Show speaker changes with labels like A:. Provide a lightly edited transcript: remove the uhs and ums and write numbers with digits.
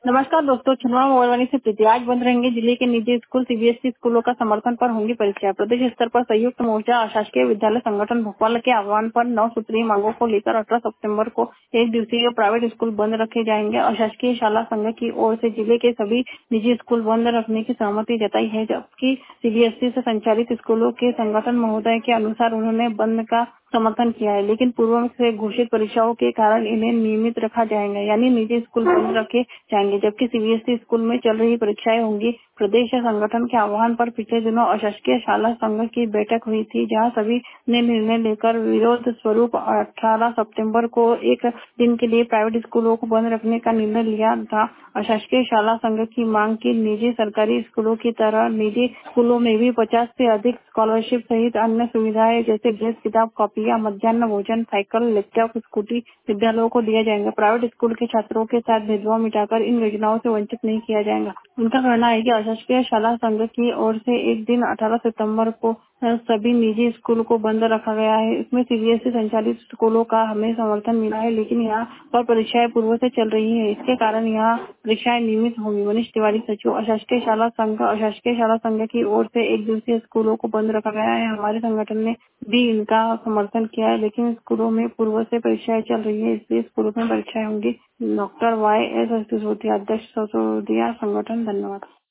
A: नमस्कार दोस्तों, छिंदवाड़ा मोबाइलवानी से प्रीति। आज बंद रहेंगे जिले के निजी स्कूल। सीबीएसई स्कूलों का समर्थन पर होंगी परीक्षा। प्रदेश स्तर पर संयुक्त मोर्चा अशासकीय विद्यालय संगठन भोपाल के आह्वान पर 9 सूत्रीय मांगों को लेकर 18 सितंबर को एक दिवसीय प्राइवेट स्कूल बंद रखे जाएंगे। अशासकीय शाला संघ की ओर से जिले के सभी निजी स्कूल बंद रखने की सहमति जताई है, जबकि सीबीएसई से संचालित स्कूलों के संगठन महोदय के अनुसार उन्होंने बंद का समर्थन किया है, लेकिन पूर्व से घोषित परीक्षाओं के कारण इन्हें नियमित रखा जाएगा, यानी निजी स्कूल बंद रखे जाएंगे, जबकि सीबीएसई स्कूल में चल रही परीक्षाएं होंगी। प्रदेश संगठन के आह्वान पर पिछले दिनों अशासकीय शाला संघ की बैठक हुई थी, जहां सभी ने निर्णय लेकर विरोध स्वरूप 18 सितंबर को एक दिन के लिए प्राइवेट स्कूलों को बंद रखने का निर्णय लिया था। अशासकीय शाला संघ की मांग की निजी सरकारी स्कूलों की तरह निजी स्कूलों में भी 50 से अधिक स्कॉलरशिप सहित अन्य सुविधाएं जैसे ड्रेस, किताब, कॉपियां, मध्याह्न भोजन, साइकिल, लैपटॉप, स्कूटी विद्यालयों को दिया जाएगा। प्राइवेट स्कूल के छात्रों के साथ भेदभाव मिटाकर इन योजनाओं से वंचित नहीं किया जाएगा। उनका कहना है कि अशासकीय शाला संघ की ओर से एक दिन 18 सितंबर को सभी निजी स्कूल को बंद रखा गया है। इसमें सीबीएसई संचालित स्कूलों का हमें समर्थन मिला है, लेकिन यहाँ पर परीक्षाएं पूर्व से चल रही है। इसके कारण यहाँ परीक्षाएं नियमित होंगी। मनीष तिवारी, सचिव, अशासकीय शाला संघ। अशासकीय शाला संघ की ओर से एक दिवसीय स्कूलों को बंद रखा गया है। हमारे संगठन ने भी इनका समर्थन किया है, लेकिन स्कूलों में पूर्व से परीक्षाएं चल रही है, इसलिए स्कूलों में परीक्षाएं होंगी। डॉक्टर वाई एस सिसोदिया, अध्यक्ष सिसोदिया संगठन। धन्यवाद।